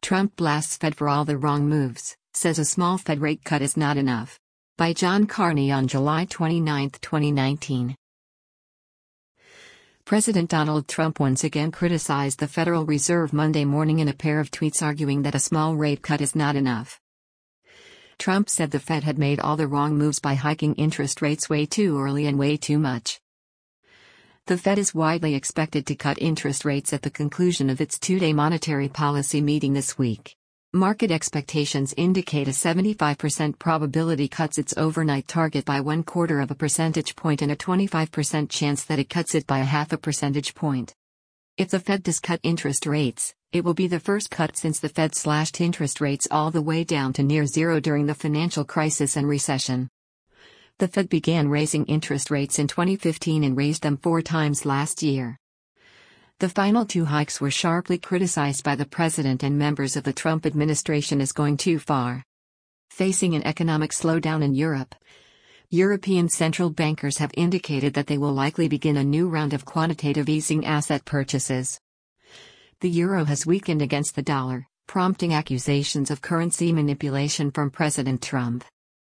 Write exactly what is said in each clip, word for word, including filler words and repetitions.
Trump blasts Fed for all the wrong moves, says a small Fed rate cut is not enough. By John Carney on July twenty-ninth, twenty nineteen. President Donald Trump once again criticized the Federal Reserve Monday morning in a pair of tweets arguing that a small rate cut is not enough. Trump said the Fed had made all the wrong moves by hiking interest rates way too early and way too much. The Fed is widely expected to cut interest rates at the conclusion of its two-day monetary policy meeting this week. Market expectations indicate a seventy-five percent probability cuts its overnight target by one quarter of a percentage point and a twenty-five percent chance that it cuts it by a half a percentage point. If the Fed does cut interest rates, it will be the first cut since the Fed slashed interest rates all the way down to near zero during the financial crisis and recession. The Fed began raising interest rates in twenty fifteen and raised them four times last year. The final two hikes were sharply criticized by the president and members of the Trump administration as going too far. Facing an economic slowdown in Europe, European central bankers have indicated that they will likely begin a new round of quantitative easing asset purchases. The euro has weakened against the dollar, prompting accusations of currency manipulation from President Trump.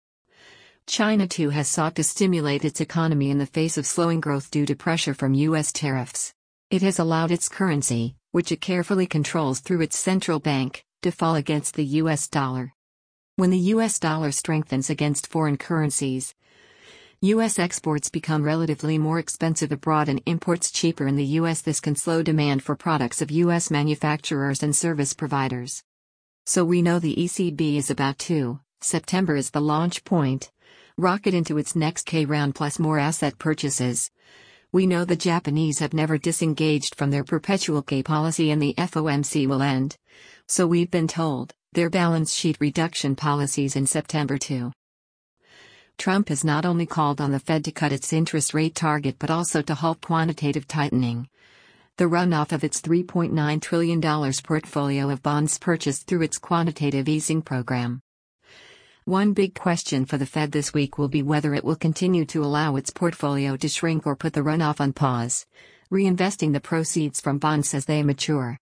China too has sought to stimulate its economy in the face of slowing growth due to pressure from U S tariffs. It has allowed its currency, which it carefully controls through its central bank, to fall against the U S dollar. When the U S dollar strengthens against foreign currencies, U S exports become relatively more expensive abroad and imports cheaper in the U S. This can slow demand for products of U S manufacturers and service providers. So we know the E C B is about to, September is the launch point, rocket into its next K round plus more asset purchases. We know the Japanese have never disengaged from their perpetual K policy and the F O M C will end. So we've been told, their balance sheet reduction policies in September too. Trump has not only called on the Fed to cut its interest rate target but also to halt quantitative tightening. The runoff of its three point nine trillion dollars portfolio of bonds purchased through its quantitative easing program. One big question for the Fed this week will be whether it will continue to allow its portfolio to shrink or put the runoff on pause, reinvesting the proceeds from bonds as they mature.